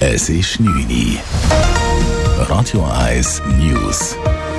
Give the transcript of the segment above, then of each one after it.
Es ist 9 Uhr. Radio 1 News.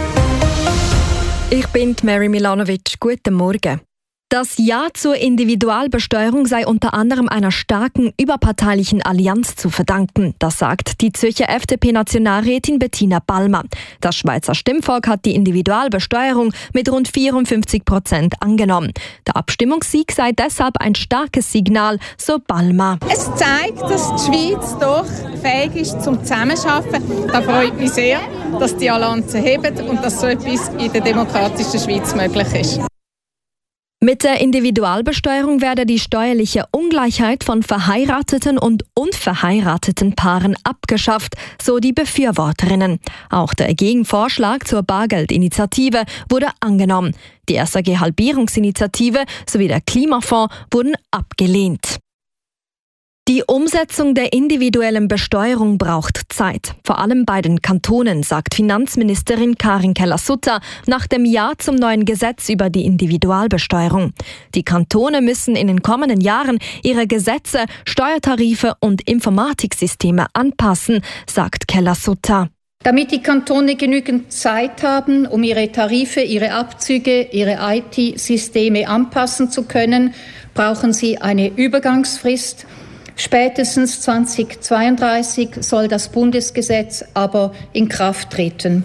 Ich bin Mary Milanovic. Guten Morgen. Das Ja zur Individualbesteuerung sei unter anderem einer starken überparteilichen Allianz zu verdanken. Das sagt die Zürcher FDP-Nationalrätin Bettina Ballmer. Das Schweizer Stimmvolk hat die Individualbesteuerung mit rund 54% angenommen. Der Abstimmungssieg sei deshalb ein starkes Signal, so Ballmer. Es zeigt, dass die Schweiz doch fähig ist zum Zusammenarbeiten. Da freut mich sehr, dass die Allianzen heben und dass so etwas in der demokratischen Schweiz möglich ist. Mit der Individualbesteuerung werde die steuerliche Ungleichheit von verheirateten und unverheirateten Paaren abgeschafft, so die Befürworterinnen. Auch der Gegenvorschlag zur Bargeldinitiative wurde angenommen. Die SAG-Halbierungsinitiative sowie der Klimafonds wurden abgelehnt. Die Umsetzung der individuellen Besteuerung braucht Zeit, vor allem bei den Kantonen, sagt Finanzministerin Karin Keller-Sutter nach dem Ja zum neuen Gesetz über die Individualbesteuerung. Die Kantone müssen in den kommenden Jahren ihre Gesetze, Steuertarife und Informatiksysteme anpassen, sagt Keller-Sutter. Damit die Kantone genügend Zeit haben, um ihre Tarife, ihre Abzüge, ihre IT-Systeme anpassen zu können, brauchen sie eine Übergangsfrist. Spätestens 2032 soll das Bundesgesetz aber in Kraft treten.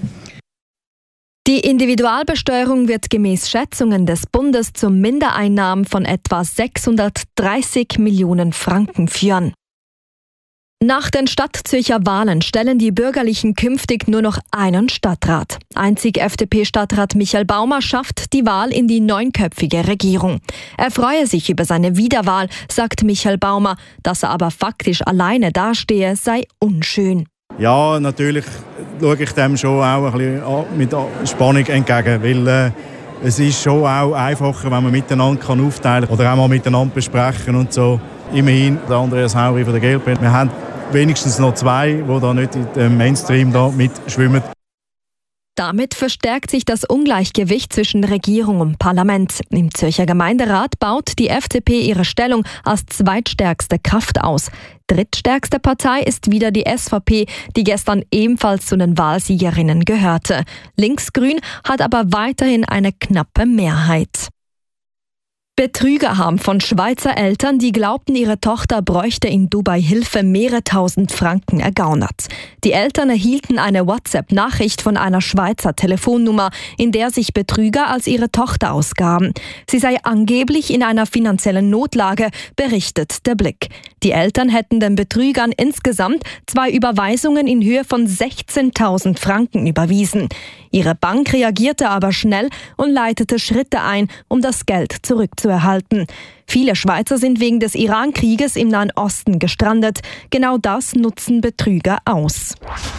Die Individualbesteuerung wird gemäß Schätzungen des Bundes zu Mindereinnahmen von etwa 630 Millionen Franken führen. Nach den Stadtzürcher Wahlen stellen die Bürgerlichen künftig nur noch einen Stadtrat. Einzig FDP-Stadtrat Michael Baumer schafft die Wahl in die 9-köpfige Regierung. Er freue sich über seine Wiederwahl, sagt Michael Baumer. Dass er aber faktisch alleine dastehe, sei unschön. Ja, natürlich schaue ich dem schon auch ein bisschen mit Spannung entgegen, weil es ist schon auch einfacher, wenn man miteinander aufteilen kann oder auch mal miteinander besprechen und so. Immerhin der Andreas Hauri von der GLP. Wir haben wenigstens noch 2, die da nicht in dem Mainstream da mitschwimmen. Damit verstärkt sich das Ungleichgewicht zwischen Regierung und Parlament. Im Zürcher Gemeinderat baut die FDP ihre Stellung als zweitstärkste Kraft aus. Drittstärkste Partei ist wieder die SVP, die gestern ebenfalls zu den Wahlsiegerinnen gehörte. Linksgrün hat aber weiterhin eine knappe Mehrheit. Betrüger haben von Schweizer Eltern, die glaubten, ihre Tochter bräuchte in Dubai Hilfe, mehrere tausend Franken ergaunert. Die Eltern erhielten eine WhatsApp-Nachricht von einer Schweizer Telefonnummer, in der sich Betrüger als ihre Tochter ausgaben. Sie sei angeblich in einer finanziellen Notlage, berichtet der Blick. Die Eltern hätten den Betrügern insgesamt 2 Überweisungen in Höhe von 16.000 Franken überwiesen. Ihre Bank reagierte aber schnell und leitete Schritte ein, um das Geld zurückzuerhalten. Viele Schweizer sind wegen des Iran-Krieges im Nahen Osten gestrandet. Genau das nutzen Betrüger aus.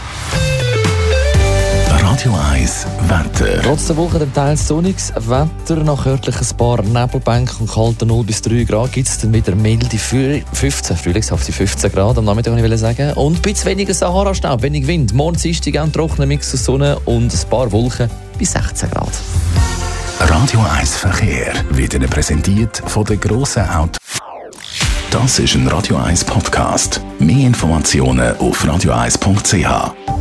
Radio 1 Wetter. Trotz der Woche teils sonniges Wetter, nach örtlich ein paar Nebelbänke und kalten 0 bis 3 Grad gibt es dann wieder milde 15 Grad am Nachmittag, ich will sagen. Und ein bisschen weniger Sahara-Staub, wenig Wind. Morgen Dienstag ein trockener Mix aus Sonne und ein paar Wolken bis 16 Grad. Radio 1 Verkehr wird Ihnen präsentiert von der grossen Auto. Das ist ein Radio 1 Podcast. Mehr Informationen auf radio1.ch.